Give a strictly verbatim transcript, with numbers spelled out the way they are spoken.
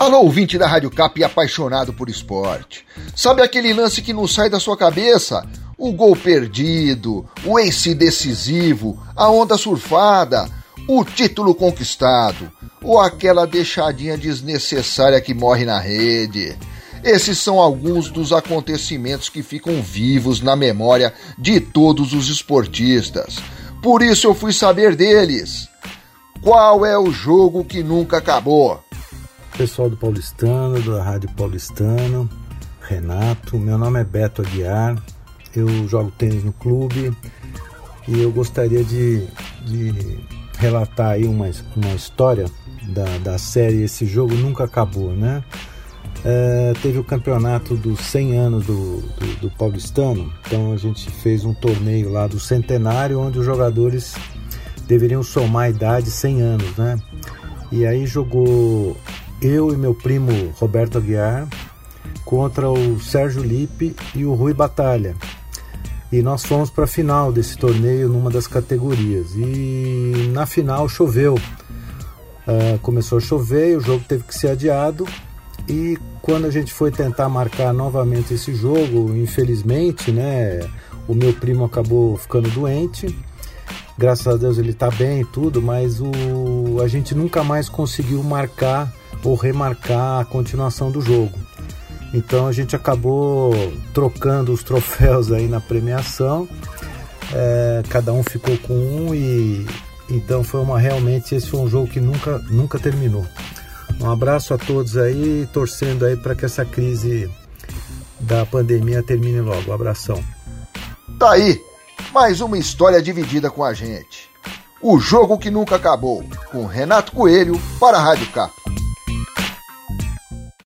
Alô, ouvinte da Rádio Cap e apaixonado por esporte. Sabe aquele lance que não sai da sua cabeça? O gol perdido, o ace decisivo, a onda surfada, o título conquistado, ou aquela deixadinha desnecessária que morre na rede. Esses são alguns dos acontecimentos que ficam vivos na memória de todos os esportistas. Por isso eu fui saber deles. Qual é o jogo que nunca acabou? Pessoal do Paulistano, da Rádio Paulistano, Renato, meu nome é Beto Aguiar, eu jogo tênis no clube e eu gostaria de, de relatar aí uma, uma história da, da série Esse Jogo Nunca Acabou, né? É, teve o campeonato dos cem anos do, do, do Paulistano, então a gente fez um torneio lá do centenário onde os jogadores deveriam somar a idade cem anos, né? E aí jogou eu e meu primo Roberto Aguiar contra o Sérgio Lippe e o Rui Batalha. E nós fomos para a final desse torneio numa das categorias. E na final choveu. Uh, começou a chover e o jogo teve que ser adiado. E quando a gente foi tentar marcar novamente esse jogo, infelizmente, né, o meu primo acabou ficando doente. Graças a Deus ele está bem e tudo, mas o, a gente nunca mais conseguiu marcar ou remarcar a continuação do jogo. Então a gente acabou trocando os troféus aí na premiação, é, cada um ficou com um e então foi uma realmente esse foi um jogo que nunca, nunca terminou. Um abraço a todos aí, torcendo aí para que essa crise da pandemia termine logo. Um abração. Tá aí, mais uma história dividida com a gente. O Jogo que Nunca Acabou, com Renato Coelho para a Rádio Cap.